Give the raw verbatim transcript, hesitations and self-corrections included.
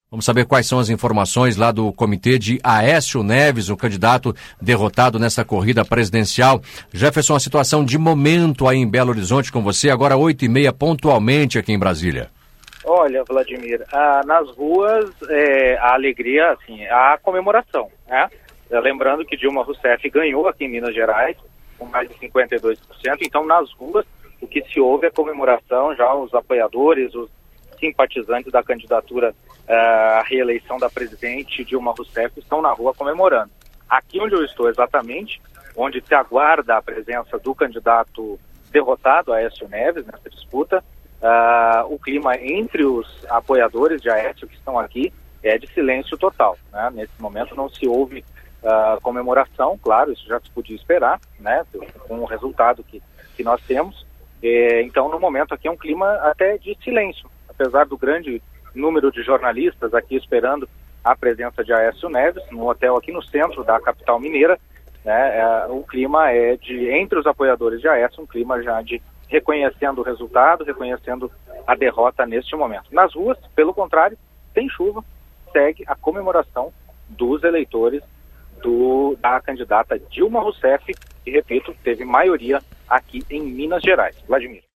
Vamos saber quais são as informações lá do comitê de Aécio Neves, o candidato derrotado nessa corrida presidencial. Jefferson, a situação de momento aí em Belo Horizonte com você, agora oito e meia pontualmente aqui em Brasília. Olha, Vladimir, ah, nas ruas é, a alegria, assim, a comemoração, né? Lembrando que Dilma Rousseff ganhou aqui em Minas Gerais com mais de cinquenta e dois por cento, então nas ruas o que se ouve é comemoração, já os apoiadores, os simpatizantes da candidatura à reeleição da presidente Dilma Rousseff estão na rua comemorando. Aqui onde eu estou exatamente, onde se aguarda a presença do candidato derrotado, Aécio Neves, nessa disputa, uh, o clima entre os apoiadores de Aécio que estão aqui é de silêncio total, né? Nesse momento não se ouve uh, comemoração, claro, isso já se podia esperar, né? Com o resultado que, que nós temos. É, então, no momento aqui é um clima até de silêncio. Apesar do grande número de jornalistas aqui esperando a presença de Aécio Neves, num hotel aqui no centro da capital mineira, né, é, o clima é de, entre os apoiadores de Aécio, um clima já de reconhecendo o resultado, reconhecendo a derrota neste momento. Nas ruas, pelo contrário, tem chuva, segue a comemoração dos eleitores do, da candidata Dilma Rousseff, que, repito, teve maioria aqui em Minas Gerais. Vladimir.